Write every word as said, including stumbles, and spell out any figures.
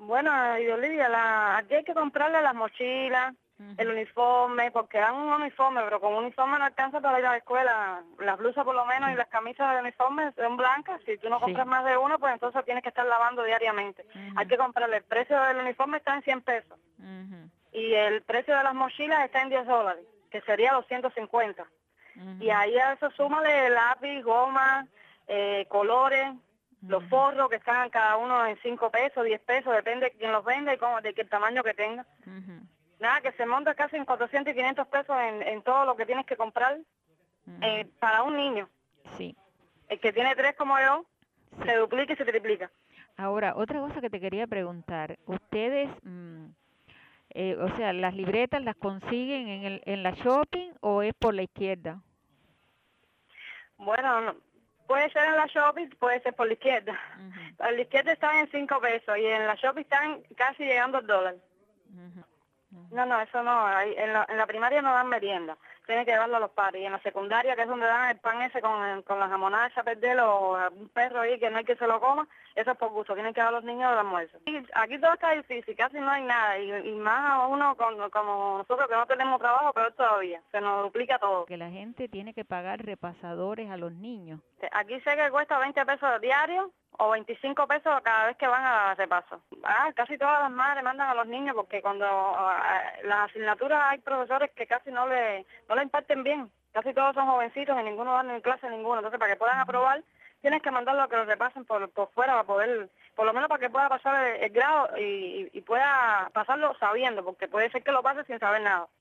Bueno, y Olivia, la, aquí hay que comprarle las mochilas, uh-huh. el uniforme, porque dan un uniforme, pero como un uniforme no alcanza para ir a la escuela, las blusas por lo menos sí. y las camisas de uniforme son blancas, si tú no compras sí. más de uno, pues entonces tienes que estar lavando diariamente. Uh-huh. Hay que comprarle, el precio del uniforme está en cien pesos, uh-huh. y el precio de las mochilas está en diez dólares, que sería los ciento cincuenta. Uh-huh. Y ahí a eso súmale lápiz, goma, eh, colores, los forros que están cada uno en cinco pesos, diez pesos, depende de quién los venda y cómo, de qué tamaño que tenga. Uh-huh. Nada, que se monta casi en cuatrocientos y quinientos pesos en, en todo lo que tienes que comprar uh-huh. eh, para un niño. Sí. El que tiene tres como yo, sí. se duplica y se triplica. Ahora, otra cosa que te quería preguntar, ustedes, mmm, eh, o sea, ¿las libretas las consiguen en, el, en la shopping o es por la izquierda? Bueno, no. Puede ser en la shopping, puede ser por la izquierda. Uh-huh. A la izquierda están en cinco pesos y en la shopping están casi llegando al dólar. Uh-huh. Uh-huh. No, no, eso no. En la, en la primaria no dan merienda. Tienen que llevarlo a los padres. Y en la secundaria, que es donde dan el pan ese con, con la jamonada esa perder o un perro ahí que no hay que se lo coma, eso es por gusto. Tienen que dar a los niños el almuerzo. Y aquí todo está difícil, casi no hay nada. Y, y más uno con, como nosotros que no tenemos trabajo, peor todavía. Se nos duplica todo. Que la gente tiene que pagar repasadores a los niños. Aquí sé que cuesta veinte pesos diarios o veinticinco pesos cada vez que van a repaso. Ah, casi todas las madres mandan a los niños porque cuando uh, las asignaturas hay profesores que casi no le no le imparten bien. Casi todos son jovencitos y ninguno da ni clase ninguno. Entonces, para que puedan aprobar, tienes que mandarlo a que lo repasen por, por fuera para poder, por lo menos para que pueda pasar el, el grado y, y pueda pasarlo sabiendo, porque puede ser que lo pase sin saber nada.